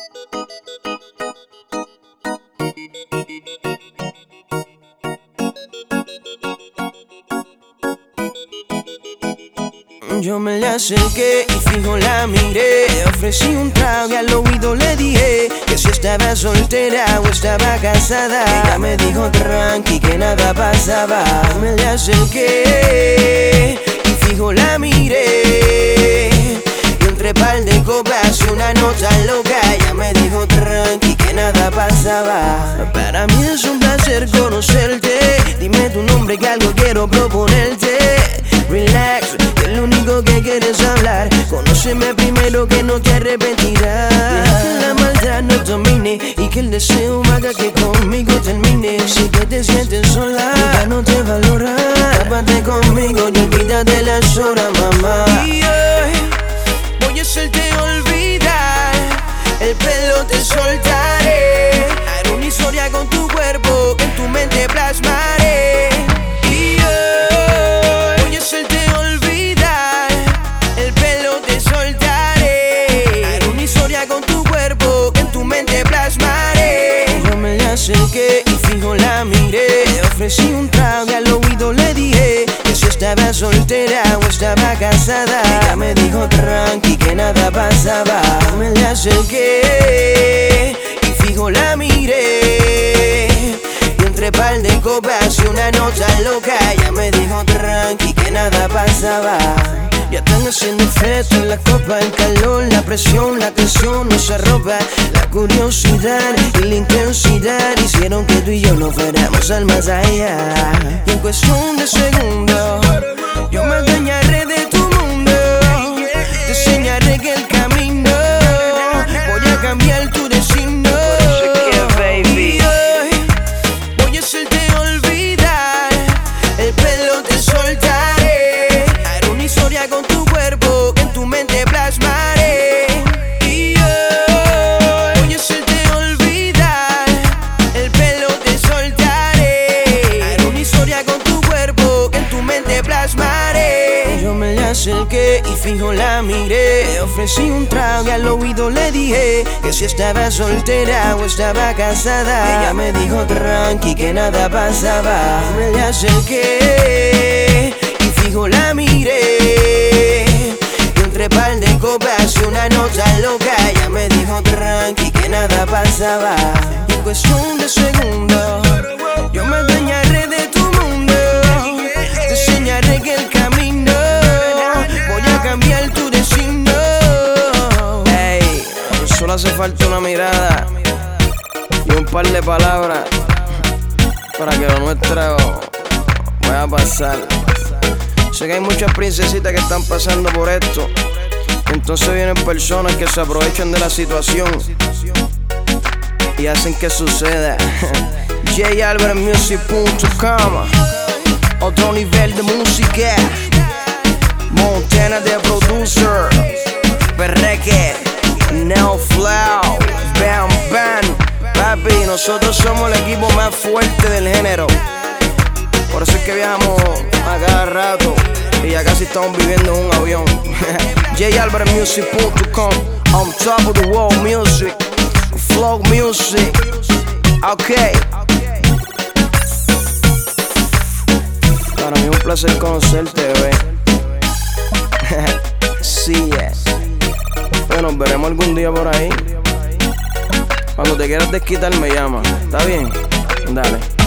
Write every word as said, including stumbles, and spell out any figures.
Yo me le acerqué y fijo la miré. Ofrecí un trago y al oído le dije que si estaba soltera o estaba casada. Ella me dijo tranqui que nada pasaba. Me le acerqué y fijo la miré. Y entre par de copas y una nota loca, ella me dijo tranqui que nada pasaba. Para mí es un placer conocerte. Dime tu nombre que algo quiero proponerte. Relax, que es lo único que quieres hablar. Conóceme primero que no te arrepentirás. Deja que la maldad no domine y que el deseo haga que conmigo termine. Si que te sientes sola, ya no te valora. Tápate conmigo y olvídate las horas, mamá. Y hoy voy a hacerte olvidar. El pelo te soltaré. Haré una historia con tu cuerpo que en tu mente plasmaré. Y hoy voy a hacerte olvidar. El pelo te soltaré. Haré una historia con tu cuerpo que en tu mente plasmaré. Yo me le acerqué y fijo la miré. Ofrecí un trago y al oído le dije que si estaba soltera o estaba casada. Ella me dijo tranqui que nada pasaba. Me le acerqué y fijo la miré. Y entre par de copas y una nota loca, ella me dijo tranqui que nada pasaba. Ya están haciendo efecto en la copa, el calor, la presión, la tensión, nuestra ropa. La curiosidad y la intensidad hicieron que tú y yo nos fuéramos al más allá. Y en cuestión de segundos yo me adueñaré de tu mundo. Te enseñaré que el camino voy a cambiar tu destino. Y hoy voy a hacerte olvidar. El pelo te soltaré. Haré una historia con tu cuerpo que en tu mente plasmaré. Y hoy voy a hacerte olvidar. El pelo te soltaré. Haré una historia con tu cuerpo que en tu mente plasmaré. Yo me le acerqué y fijo la miré. Ofrecí un trago y al oído le dije que si estaba soltera o estaba casada. Ella me dijo tranqui que nada pasaba. Me le acerqué y fijo la miré. Y entre par de copas y una nota loca, ella me dijo tranqui que nada pasaba. Y en cuestión de segundos yo me adueñaré de tu mundo. Te enseñaré que el camino voy a cambiar tu destino. Ey, solo hace falta una mirada y un par de palabras para que lo nuestro vaya a pasar. Sé que hay muchas princesitas que están pasando por esto. Entonces vienen personas que se aprovechan de la situación y hacen que suceda. J Alvarez Music punto com. Otro nivel de música. Montana de producer. Perreque, Neo Flow, Bam Bam. Papi, nosotros somos el equipo más fuerte del género. Por eso es que viajamos a cada rato y ya casi estamos viviendo en un avión. J Alvarez Music punto com. On top of the world music. Flow music. Ok. Para mí es un placer conocerte, bebé. Sí, es. Pero nos veremos algún día por ahí. Cuando te quieras desquitar me llama. ¿Está bien? Dale.